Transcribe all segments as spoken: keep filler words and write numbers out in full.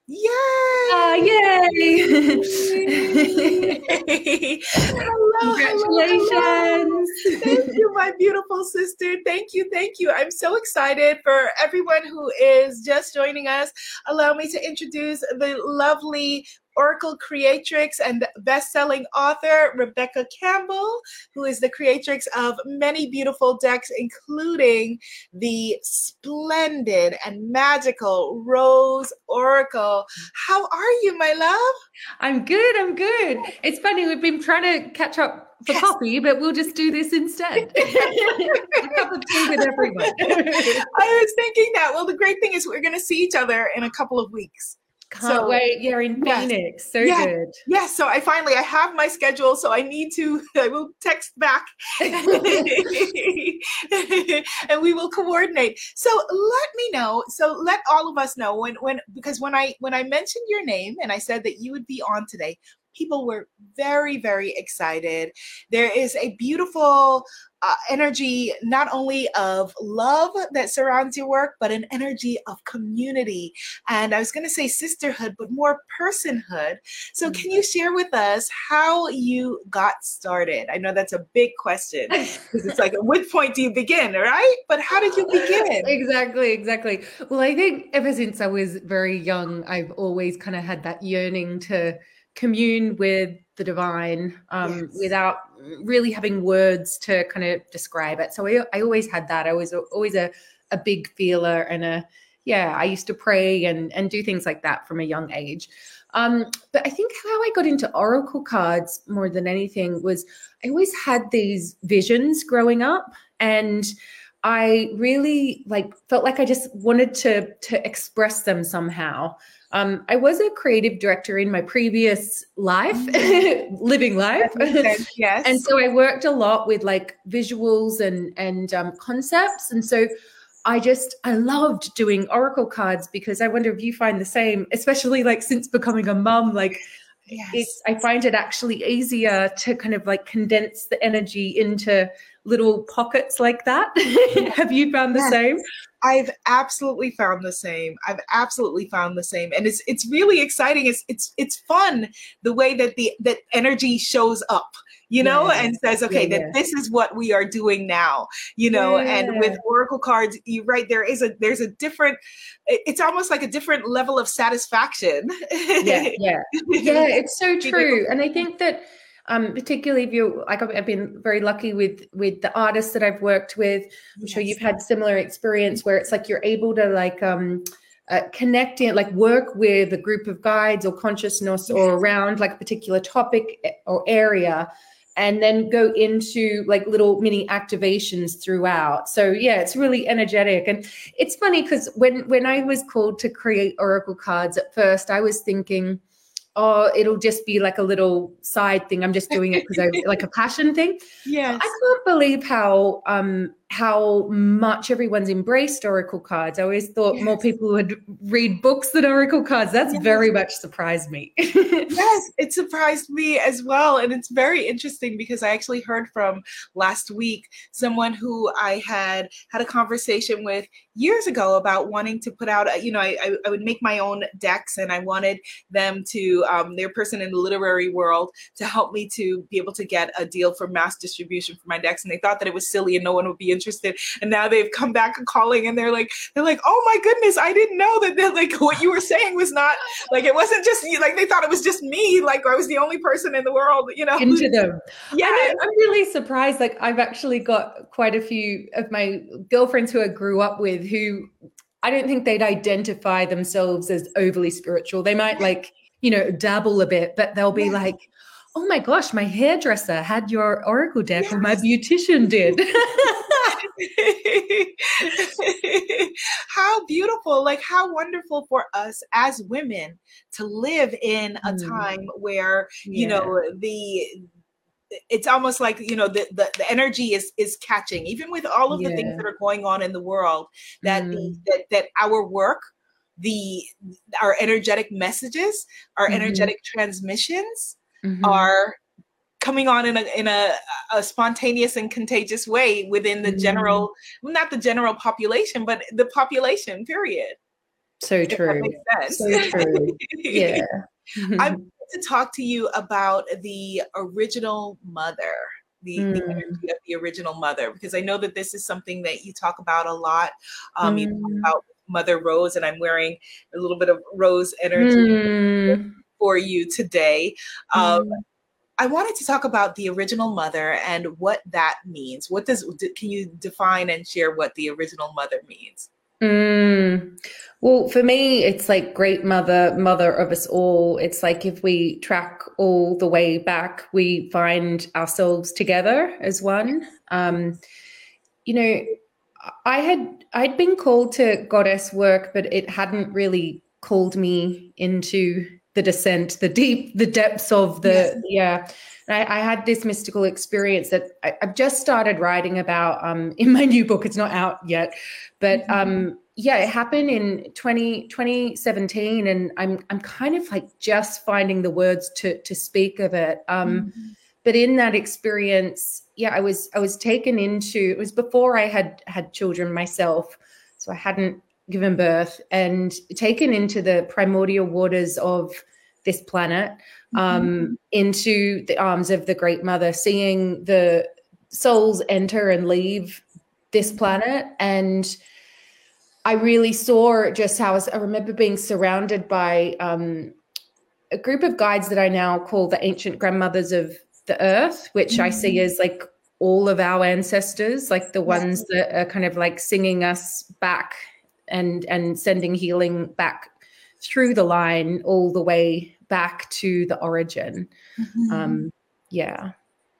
Ah, Yay! yay! Hello, hello, hello. Congratulations. Thank you, my beautiful sister. Thank you, thank you. I'm so excited for everyone who is just joining us. Allow me to introduce the lovely Oracle creatrix and best-selling author Rebecca Campbell, who is the creatrix of many beautiful decks, including the splendid and magical Rose Oracle. How are you, my love? I'm good. I'm good. It's funny. We've been trying to catch up for Yes. coffee, but we'll just do this instead. A cup of tea with everyone. I was thinking that. Well, the great thing is we're going to see each other in a couple of weeks. Can't So, wait. You're in yes, Phoenix. So yes, good. yes. So I finally, I have my schedule. So I need to, I will text back and we will coordinate. So let me know. So let all of us know when, when, because when I, when I mentioned your name and I said that you would be on today, people were very, very excited. There is a beautiful uh, energy, not only of love that surrounds your work, but an energy of community. And I was going to say sisterhood, but more personhood. So, can you share with us how you got started? I know that's a big question because it's like, at which point do you begin, right? But how did you begin? Exactly, exactly. Well, I think ever since I was very young, I've always kind of had that yearning to commune with the divine um, Yes. without really having words to kind of describe it. So I, I always had that. I was always a, a big feeler and a, yeah, I used to pray and, and do things like that from a young age. Um, but I think how I got into oracle cards more than anything was I always had these visions growing up, and I really like felt like I just wanted to to express them somehow. Um, I was a creative director in my previous life, living life, That makes sense. and Yes. so I worked a lot with like visuals and and um, concepts, and so I just I loved doing oracle cards because I wonder if you find the same, especially like since becoming a mum, like Yes. it's I find it actually easier to kind of like condense the energy into little pockets like that. Have you found the Yes. same? I've absolutely found the same. I've absolutely found the same. And it's it's really exciting. It's it's it's fun the way that the that energy shows up, you Yeah, know, and says, yeah, okay, that yeah. this is what we are doing now, you know, and with Yeah. Oracle cards, you right, there is a there's a different it's almost like a different level of satisfaction. Yeah, yeah, yeah. It's so Being able true, and I think that, um, particularly if you like, I've, I've been very lucky with with the artists that I've worked with. I'm sure Yes. you've had similar experience where it's like you're able to like um, uh, connect in, like work with a group of guides or consciousness Yes. or around like a particular topic or area, and then go into like little mini activations throughout. So yeah, it's really energetic. And it's funny because when when I was called to create oracle cards at first, I was thinking, oh, it'll just be like a little side thing. I'm just doing it because I like a passion thing. But I Yes. can't believe how um how much everyone's embraced oracle cards. I always thought more Yes. people would read books than oracle cards. That's Yes. very much surprised me. Yes, it surprised me as well. And it's very interesting because I actually heard from last week someone who I had had a conversation with years ago about wanting to put out, a, you know, I, I, I would make my own decks and I wanted them to, um, their person in the literary world to help me to be able to get a deal for mass distribution for my decks. And they thought that it was silly and no one would be interested. And now they've come back calling and they're like, they're like, oh my goodness, I didn't know that, that like what you were saying was not like, it wasn't just like they thought it was just me, like I was the only person in the world, you know. Into them. I Yes. know, I'm really surprised. Like I've actually got quite a few of my girlfriends who I grew up with who I don't think they'd identify themselves as overly spiritual. They might like, you know, dabble a bit, but they'll be Yes. like, oh my gosh, my hairdresser had your oracle deck or my Yes. beautician did. How beautiful, like how wonderful for us as women to live in a Mm, time where, you yeah. know, the it's almost like, you know, the, the the energy is is catching, even with all of the things Yeah. that are going on in the world, that the Mm, that, that our work, the our energetic messages, our hmm. energetic transmissions Hmm. are coming on in a in a, a spontaneous and contagious way within the Mm. general, well, not the general population, but the population period. So if that true. makes So sense. true. Yeah. I want to talk to you about the original mother, the, the Mm. energy of the original mother, because I know that this is something that you talk about a lot. Um, you talk Mm. about Mother Rose, and I'm wearing a little bit of Rose energy Mm. for you today. Um, Mm. I wanted to talk about the original mother and what that means. What does, can you define and share what the original mother means? Mm. Well, for me, it's like great mother, mother of us all. It's like if we track all the way back, we find ourselves together as one. Um, you know, I had I'd been called to goddess work, but it hadn't really called me into the descent, the deep, the depths of Yes. the yeah. And I, I had this mystical experience that I, I've just started writing about um, in my new book. It's not out yet, but um, yeah, it happened in twenty, twenty seventeen, and I'm I'm kind of like just finding the words to to speak of it. Um, Mm-hmm. But in that experience, yeah, I was I was taken into, it was before I had had children myself, so I hadn't given birth, and taken into the primordial waters of this planet, um, Mm-hmm. into the arms of the Great Mother, seeing the souls enter and leave this planet. And I really saw just how I, was, I remember being surrounded by um, a group of guides that I now call the ancient grandmothers of the earth, which I see as like all of our ancestors, like the ones that are kind of like singing us back and and sending healing back through the line all the way back to the origin. Mm-hmm. Um, yeah.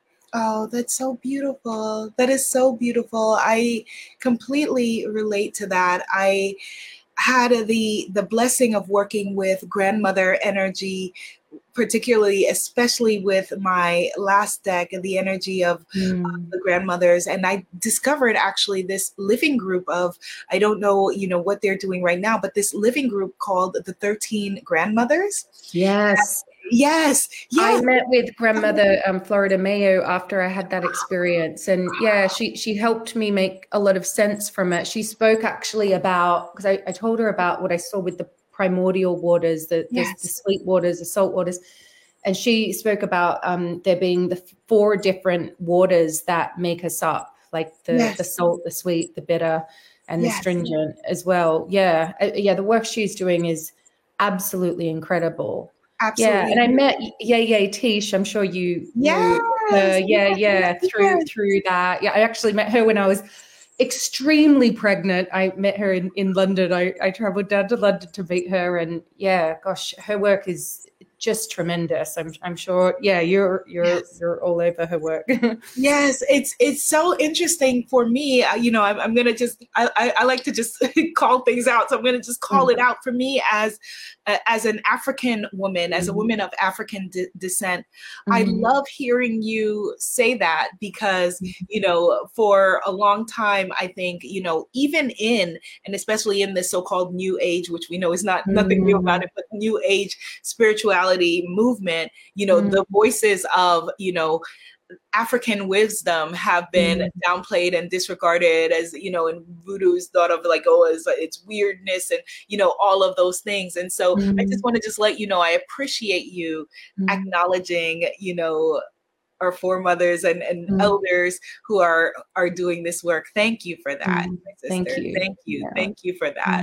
Oh, that's so beautiful. That is so beautiful. I completely relate to that. I had the the blessing of working with grandmother energy, particularly, especially with my last deck, the energy of uh, Mm. the grandmothers. And I discovered actually this living group of, I don't know, you know, what they're doing right now, but this living group called the thirteen Grandmothers. Yes. Yes, I yes. met with grandmother um, Florida Mayo after I had that experience, and yeah, she she helped me make a lot of sense from it. She spoke actually about, because I, I told her about what I saw with the primordial waters, the the, the Yes. sweet waters, the salt waters, and she spoke about um, there being the four different waters that make us up, like the the Yes. salt, the sweet, the bitter, and the Yes. stringent as well. Yeah, uh, yeah, the work she's doing is absolutely incredible. Yeah, and Absolutely. I met Yay Yay Tish. I'm sure you know her. Yes. Yeah, Yes. yeah, through Yes. through that. Yeah, I actually met her when I was extremely pregnant. I met her in, in London. I, I traveled down to London to meet her, and yeah, gosh, her work is just tremendous. I'm I'm sure. Yeah, you're you're Yes. you're all over her work. Yes, it's it's so interesting for me. Uh, you know, I'm, I'm gonna just I, I, I like to just call things out, so I'm gonna just call Mm. it out for me as uh, as an African woman, as a Mm. woman of African de- descent. I Mhm. love hearing you say that because Mhm. you know, for a long time, I think you know, even in and especially in this so-called New Age, which we know is not nothing new about Mm. it, but New Age spirituality movement. You know, Mm. the voices of you know African wisdom have been Mm. downplayed and disregarded as, you know, and voodoo's thought of like, oh, it's, it's weirdness and, you know, all of those things. And so I just Mm. want to just let you know, I appreciate you Mm. acknowledging, you know, our foremothers and, and Mm. elders who are are doing this work. Thank you for that, Mm. my Thank sister. you. Thank you. Yeah. Thank you for that. Mm.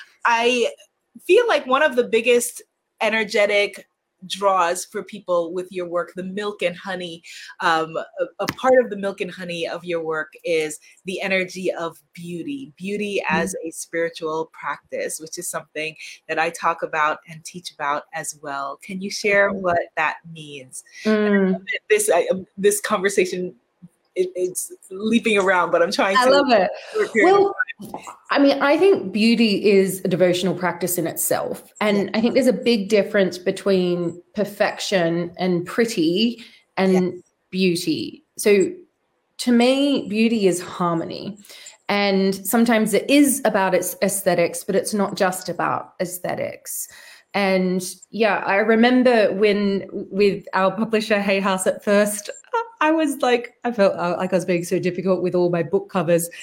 I feel like one of the biggest energetic draws for people with your work, the milk and honey, um, a, a part of the milk and honey of your work is the energy of beauty, beauty as a spiritual practice, which is something that I talk about and teach about as well. Can you share what that means? Mm. This I, this conversation, it, it's leaping around, but I'm trying I to. love it. Well, I mean, I think beauty is a devotional practice in itself. And Yeah. I think there's a big difference between perfection and pretty and Yes. beauty. So to me, beauty is harmony. And sometimes it is about its aesthetics, but it's not just about aesthetics. And yeah, I remember when with our publisher Hay House at first, I was like, I felt like I was being so difficult with all my book covers.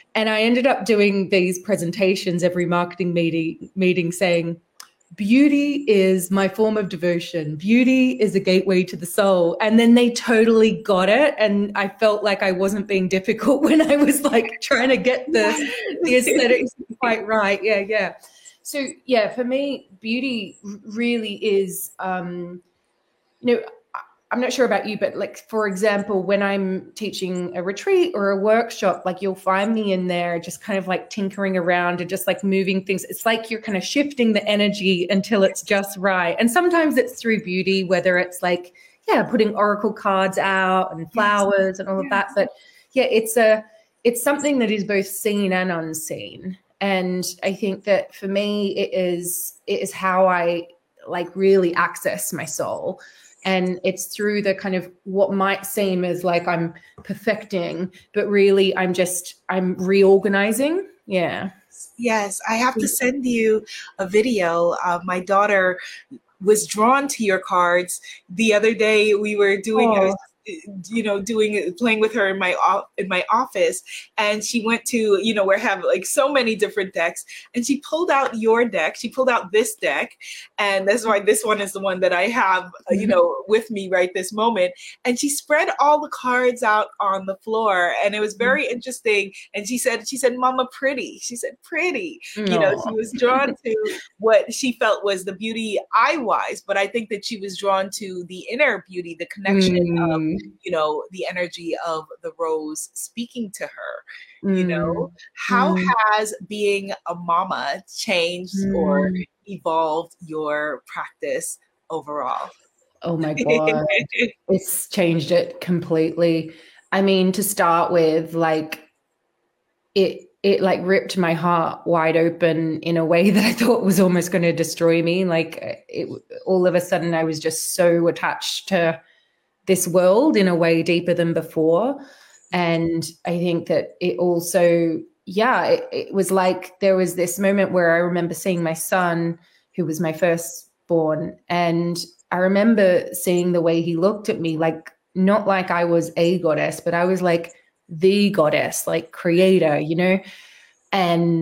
And I ended up doing these presentations every marketing meeting, meeting saying, beauty is my form of devotion. Beauty is a gateway to the soul. And then they totally got it. And I felt like I wasn't being difficult when I was like trying to get the, the aesthetics quite right. Yeah, yeah. So yeah, for me, beauty really is, um, you know, I'm not sure about you, but like, for example, when I'm teaching a retreat or a workshop, like you'll find me in there just kind of like tinkering around and just like moving things. It's like you're kind of shifting the energy until it's just right. And sometimes it's through beauty, whether it's like, yeah, putting oracle cards out and flowers yes. and all of yes. that. But yeah, it's a, it's something that is both seen and unseen. And I think that for me, it is, it is how I like really access my soul. And it's through the kind of what might seem as like I'm perfecting, but really I'm just, I'm reorganizing. Yeah. Yes. I have to send you a video. Uh, my daughter was drawn to your cards. The other day we were doing oh. a you know, doing, playing with her in my, in my office. And she went to, you know, where I have like so many different decks, and she pulled out your deck. She pulled out this deck. And that's why this one is the one that I have, you know, with me right this moment. And she spread all the cards out on the floor, and it was very interesting. And she said, she said, Mama, pretty. She said, pretty. Aww. You know, she was drawn to what she felt was the beauty eye-wise, but I think that she was drawn to the inner beauty, the connection mm. of, you know, the energy of the rose speaking to her. Mm. You know, how mm. has being a mama changed mm. or evolved your practice overall? Oh my God, it's changed it completely. I mean, to start with, like it, it like ripped my heart wide open in a way that I thought was almost going to destroy me. Like it, all of a sudden I was just so attached to this world in a way deeper than before. And I think that it also, yeah, it, it was like there was this moment where I remember seeing my son, who was my firstborn, and I remember seeing the way he looked at me, like not like I was a goddess, but I was like the goddess, like creator, you know? And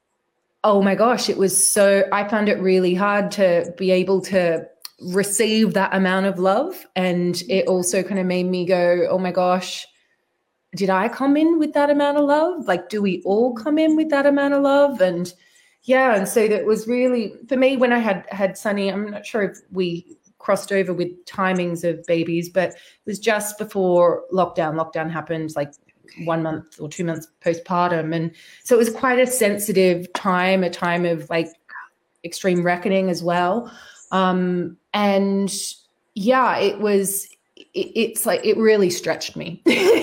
oh my gosh, it was so, I found it really hard to be able to receive that amount of love. And it also kind of made me go, oh my gosh, did I come in with that amount of love? Like, do we all come in with that amount of love? And yeah, and so that was really, for me, when I had had Sunny, I'm not sure if we crossed over with timings of babies, but it was just before lockdown. Lockdown happened like one month or two months postpartum. And so it was quite a sensitive time, a time of like extreme reckoning as well. Um, and yeah, it was, it, it's like, it really stretched me.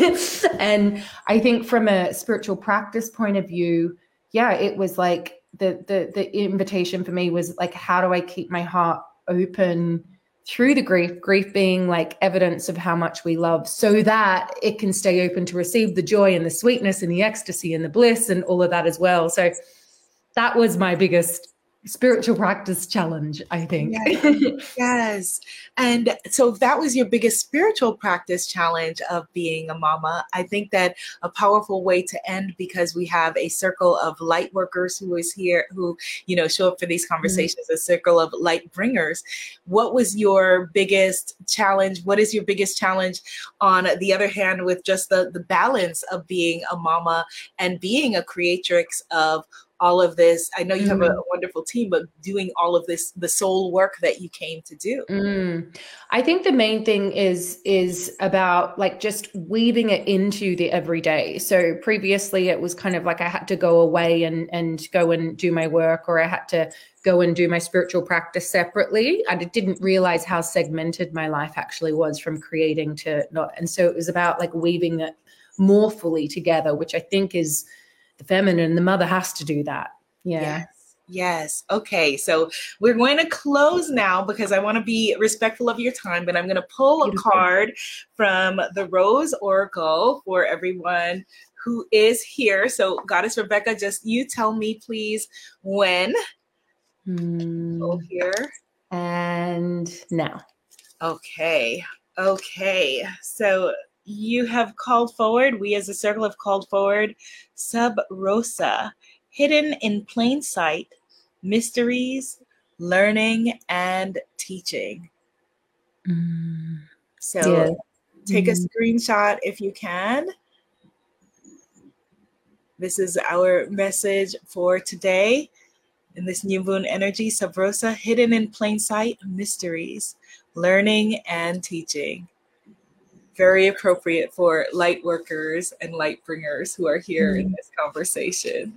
And I think from a spiritual practice point of view, yeah, it was like the, the, the invitation for me was like, how do I keep my heart open through the grief, grief being like evidence of how much we love, so that it can stay open to receive the joy and the sweetness and the ecstasy and the bliss and all of that as well. So that was my biggest spiritual practice challenge, I think. Yes. Yes. And so that was your biggest spiritual practice challenge of being a mama. I think that a powerful way to end, because we have a circle of light workers who is here, who, you know, show up for these conversations, mm-hmm. a circle of light bringers. What was your biggest challenge? What is your biggest challenge on the other hand, with just the, the balance of being a mama and being a creatrix of all of this? I know you have a, a wonderful team, but doing all of this, the soul work that you came to do. Mm. I think the main thing is, is about like just weaving it into the everyday. So previously it was kind of like I had to go away and, and go and do my work, or I had to go and do my spiritual practice separately. I didn't realize how segmented my life actually was from creating to not. And so it was about like weaving it more fully together, which I think is the feminine. The mother has to do that. Yeah. Yes. Yes. Okay. So we're going to close now because I want to be respectful of your time, but I'm going to pull Beautiful. a card from the Rose Oracle for everyone who is here. So Goddess Rebecca, just you tell me please when. Mm. Go here. And now. Okay. Okay. So you have called forward, we as a circle have called forward Sub Rosa, hidden in plain sight, mysteries, learning, and teaching. Mm. So Yeah. take a Mm. screenshot if you can. This is our message for today in this new moon energy. Sub Rosa, hidden in plain sight, mysteries, learning, and teaching. Very appropriate for light workers and light bringers who are here in this conversation.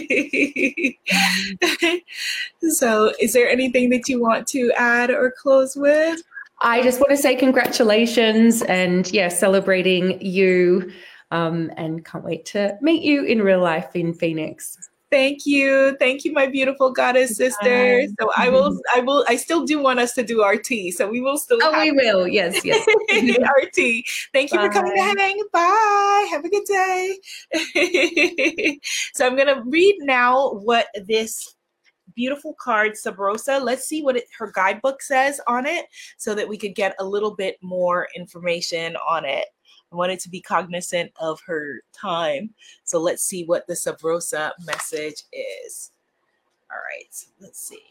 So, is there anything that you want to add or close with? I just want to say congratulations and yeah, celebrating you, um, and can't wait to meet you in real life in Phoenix. Thank you. Thank you, my beautiful goddess sister. So I will, I will, I still do want us to do our tea. So we will still Oh, have we will. Yes, yes. our tea. Thank you Bye. for coming to hang. Bye. Have a good day. So I'm going to read now what this beautiful card, Sub Rosa. Let's see what it, her guidebook says on it so that we could get a little bit more information on it. I wanted to be cognizant of her time. So let's see what the Sub Rosa message is. All right, let's see.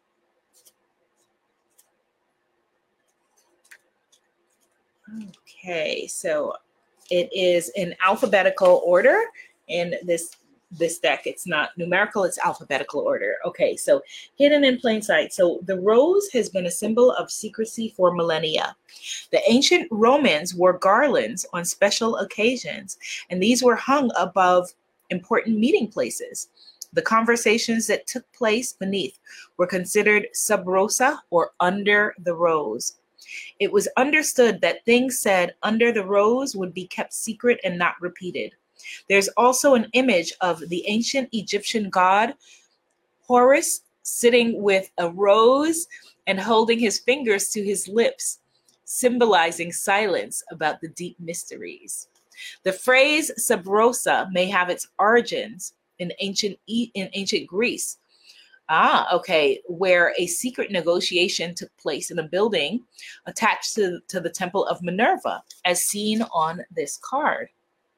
Okay, so it is in alphabetical order in this this deck. It's not numerical, it's alphabetical order. Okay, so hidden in plain sight. So the rose has been a symbol of secrecy for millennia. The ancient Romans wore garlands on special occasions, and these were hung above important meeting places. The conversations that took place beneath were considered sub rosa, or under the rose. It was understood that things said under the rose would be kept secret and not repeated. There's also an image of the ancient Egyptian god Horus sitting with a rose and holding his fingers to his lips, symbolizing silence about the deep mysteries. The phrase sub rosa may have its origins in ancient in ancient Greece. Ah, okay, where a secret negotiation took place in a building attached to, to the Temple of Minerva, as seen on this card.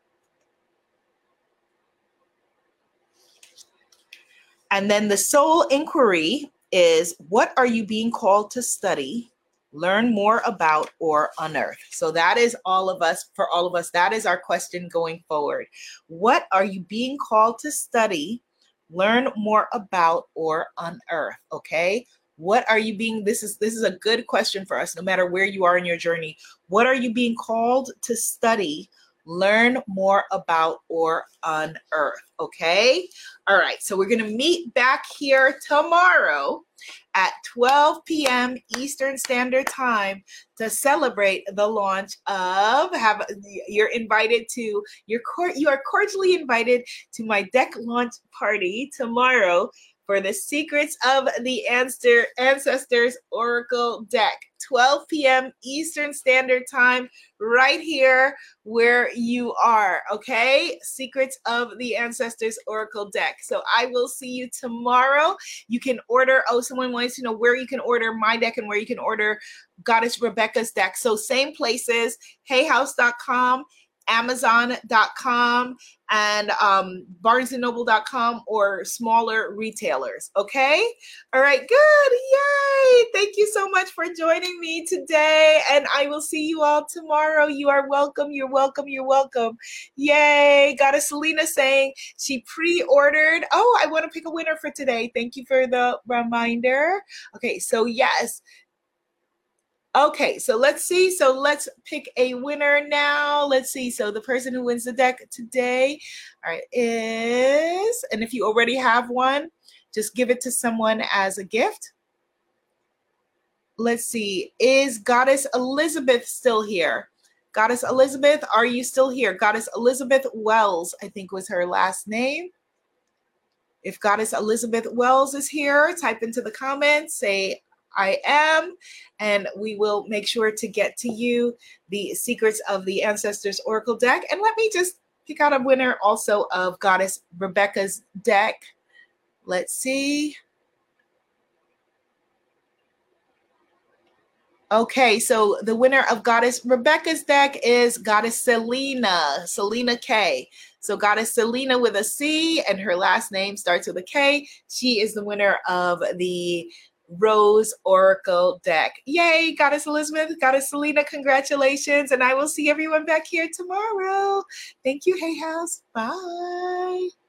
And then the soul inquiry is, what are you being called to study, learn more about, or unearth? So that is all of us, for all of us, that is our question going forward. What are you being called to study, learn more about, or unearth? Okay. What are you being, this is, this is a good question for us, no matter where you are in your journey. What are you being called to study, learn more about, or unearth? Okay. All right. So we're going to meet back here tomorrow at twelve p.m. Eastern Standard Time to celebrate the launch of, have you're invited to your court you are cordially invited to my deck launch party tomorrow for the Secrets of the Ancestors Oracle deck. twelve p.m. Eastern Standard Time, right here where you are, okay? Secrets of the Ancestors Oracle deck. So I will see you tomorrow. You can order, oh, someone wants to know where you can order my deck and where you can order Goddess Rebecca's deck. So same places, hay house dot com, amazon dot com, and um, barnes and noble dot com, or smaller retailers. Okay. All right. Good. Yay. Thank you so much for joining me today. And I will see you all tomorrow. You are welcome. You're welcome. You're welcome. Yay. Got a Selena saying she pre-ordered. Oh, I want to pick a winner for today. Thank you for the reminder. Okay. So yes. Okay, so let's see. So let's pick a winner now. Let's see. So the person who wins the deck today, all right, is, and if you already have one, just give it to someone as a gift. Let's see. Is Goddess Elizabeth still here? Goddess Elizabeth, are you still here? Goddess Elizabeth Wells, I think was her last name. If Goddess Elizabeth Wells is here, type into the comments, say, I am, and we will make sure to get to you the Secrets of the Ancestors Oracle deck. And let me just pick out a winner also of Goddess Rebecca's deck. Let's see. Okay, so the winner of Goddess Rebecca's deck is Goddess Selena, Selena K. So Goddess Selena with a C, and her last name starts with a K. She is the winner of the Rose Oracle deck. Yay, Goddess Elizabeth, Goddess Selena, congratulations. And I will see everyone back here tomorrow. Thank you, Hay House. Bye.